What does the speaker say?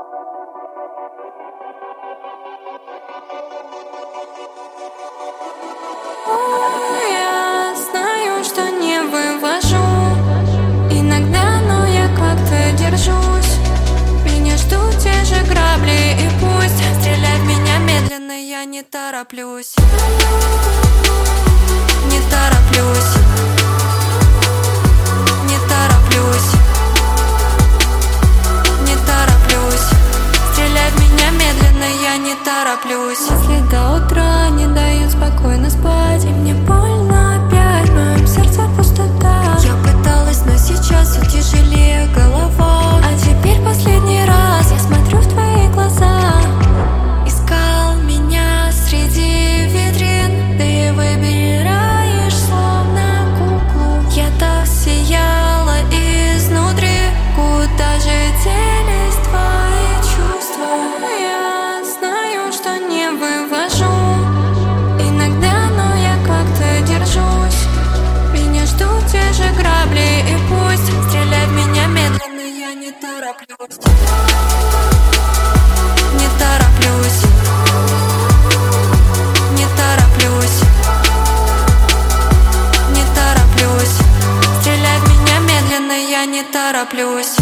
Я знаю, что не вывожу иногда, но я как-то держусь. Меня ждут те же грабли, и пусть стреляй в меня медленно, я не тороплюсь. Не тороплюсь. Не тороплюсь. Не тороплюсь. Стреляй в меня медленно, я не тороплюсь. Мысли до утра не дают спокойно спать, и мне больно опять, в моем сердце пустота. Я пыталась, но сейчас все тяжелее голова. А теперь последний раз я смотрю в твои глаза. Искал меня среди витрин, ты выбираешь словно куклу. Я так сияла изнутри, куда же делись твои чувства? Я знаю, что не вывожу иногда, но я как-то держусь. Меня ждут те же грабли, и пусть стреляй в меня медленно, я не тороплюсь. Не тороплюсь. Не тороплюсь. Не тороплюсь. Стреляй в меня медленно, я не тороплюсь.